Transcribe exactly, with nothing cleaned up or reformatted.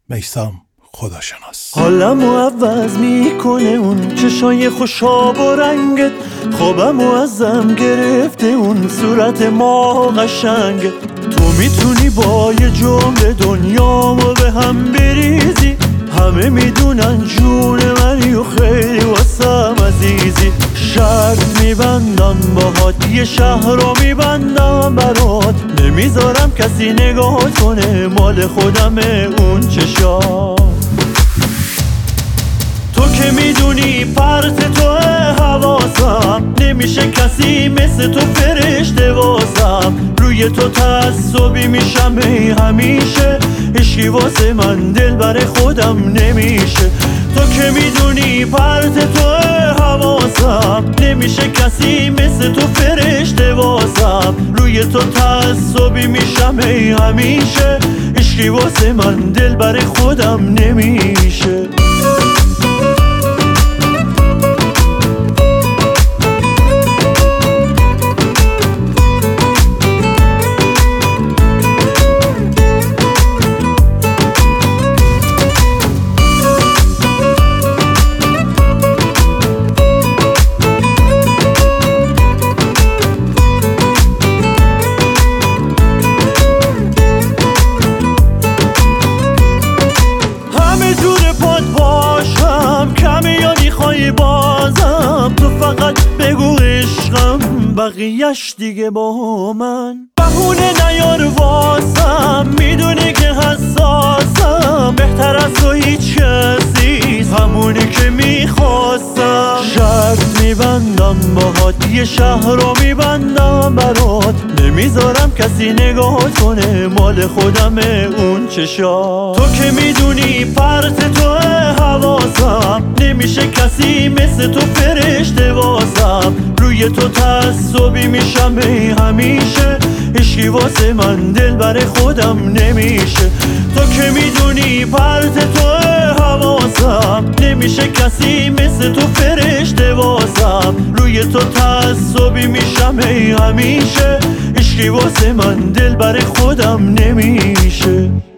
میثم خداشناس. حالمو عوض میکنه اون چشای خوشاب و رنگت، خوابمو ازم گرفته اون صورت ما قشنگت. تو میتونی با یه جمله دنیامو به هم بریزی، همه میدونن جون منی و خیلی واسم عزیزی. شرط میبندم باهات، یه شهر رو میبندم برات، نمیذارم کسی نگاه کنه، مال خودمه اون چشا. تو که میدونی پرت تو حواسم، نمیشه کسی مثل تو فرشته واسم. روی تو تعصبی میشم ای همیشه، عشقی واسه من دل بر خودم نمیشه. تو که میدونی پرت تو حواسم، نمیشه کسی مثل تو فرشته واسم. روی تو تعصبی میشم ای همیشه، عشقی واسه من دل بر خودم نمیشه. بازم تو فقط بگو عشقم، بقیهش دیگه با من. بهونه نیار واسم، میدونی که حساسم، بهتر از تو هیچ کسی، همونی که میخواستم. شرط میبندم باهات، یه شهر رو میبندم برات، نمیذارم کسی نگاه کنه، مال خودمه اون چشا. تو که میدونی پرت تو حواسم، نمیشه کسی مثل تو فرشته واسم. روی تو تعصبی میشم ای همیشه، عشقی واسه من دل بر خودم نمیشه. تو که میدونی پرت تو حواسم، نمیشه کسی مثل تو فرشته واسم. روی تو تعصبی میشم ای همیشه، عشقی واسه من دل بر خودم نمیشه.